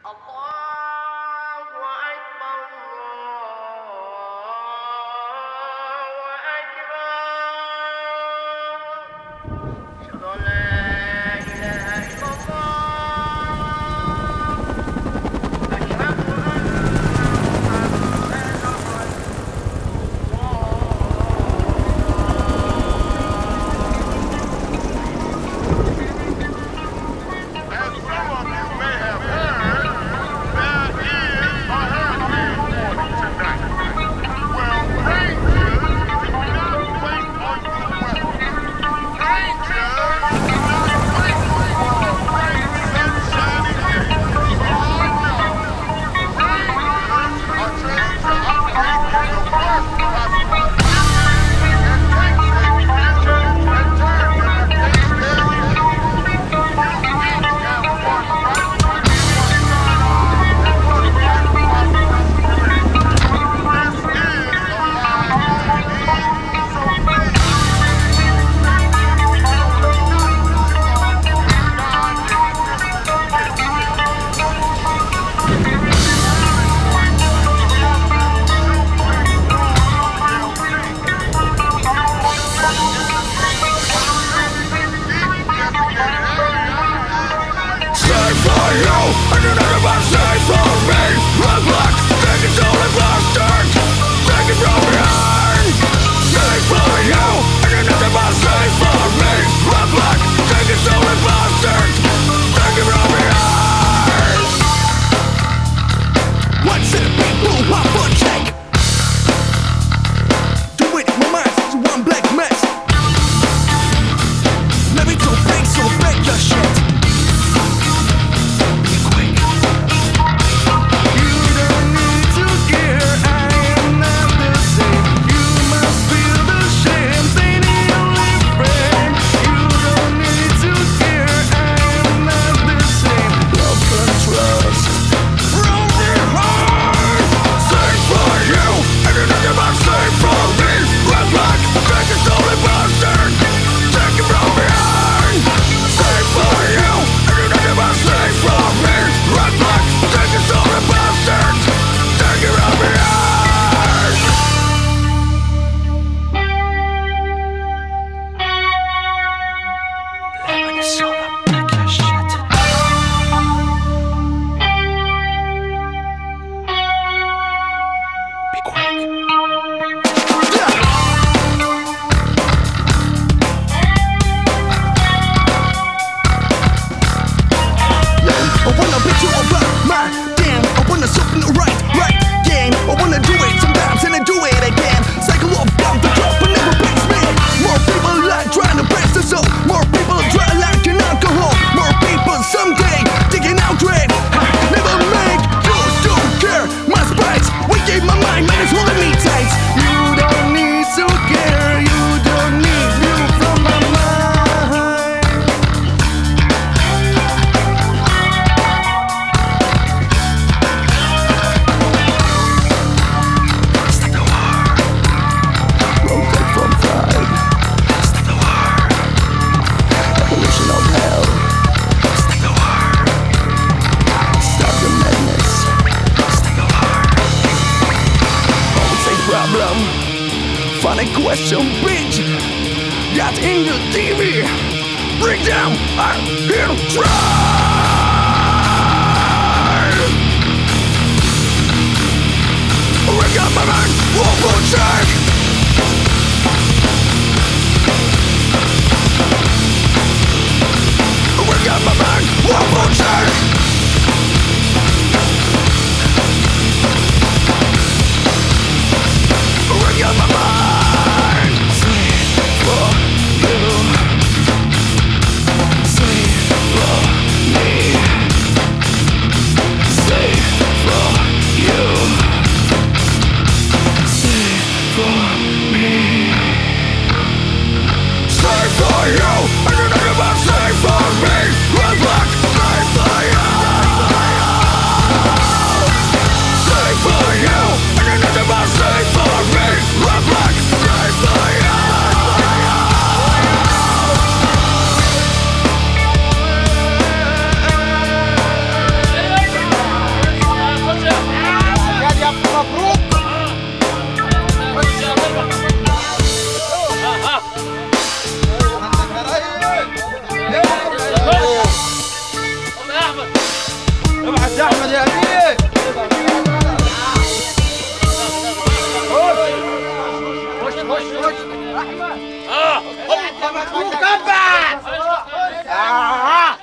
الله أكبر الله أكبر أشهد أن لا إله إلا الله أشهد أن محمدا As some of you may have heard, there is a hurricane warning tonight. Well, Rangers do not wait on the weather. Rangers do not wait for a bright, sunshiny day. Oh no! Rangers are trained to operate in the worst possible conditions and take safety measures and turn them if they scare you. You each have one right, one sidearm, and one black responsibility. This is a live campaign, so please Stay for you, and you never must stay for me. Red black, take it all and bastard. Take it from behind. Stay for you, and you never must stay for me. Red black, take it all and bastard. Take it from behind. What's it, people? What for check? Do it, my mind's one black mess. Let me so break your shit. Funny question, bitch. Got in the TV. Break down, I'm here to try. We got my man, one more check. We got my man, one more check. We got my mind. Sleep for you. Sleep for me. ابعت يا احمد يا امين. خش خش خش احمد. انت مخلوق كبع.